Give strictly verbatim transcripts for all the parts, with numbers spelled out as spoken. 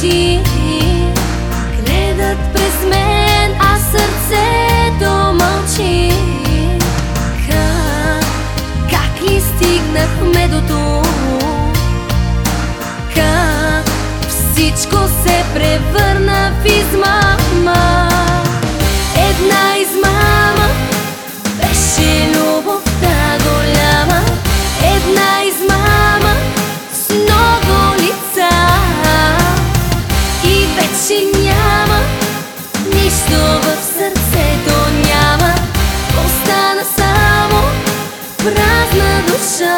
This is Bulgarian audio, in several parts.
очи гледат през мен, а сърцето мълчи. Как, как ли стигнахме до тук? Как всичко се превърна в измама? Една измама беше любовта голяма, една измама с много лица, и вече няма нищо в сърцето, няма, остана само празна душа.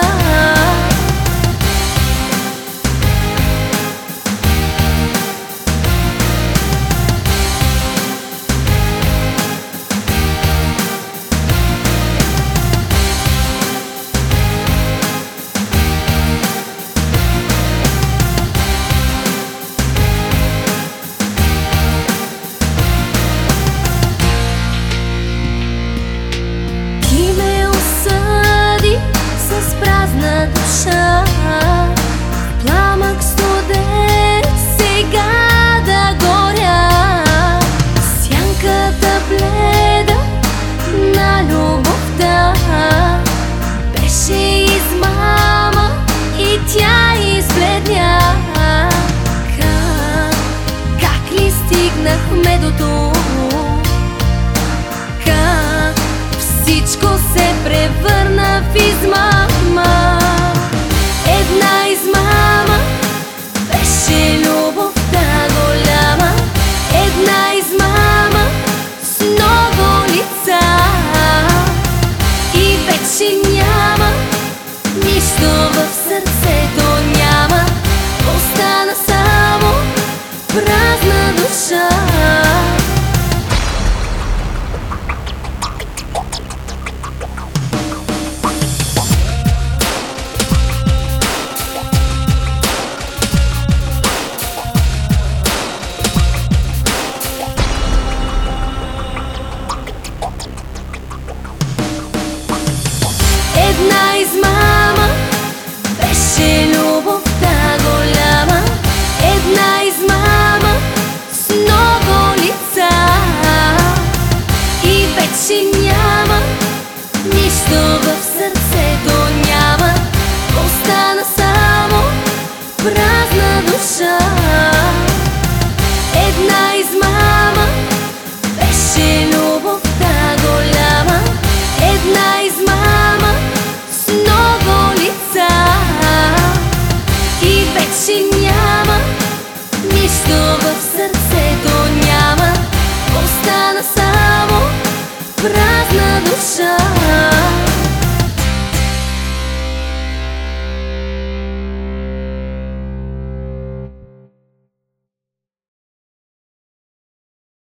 Празна душа, пламък студен, сега да горя. Сянката бледа на любовта беше измама и тя избледня. Как, как ли стигнахме до тук? Как всичко се превърна в измама?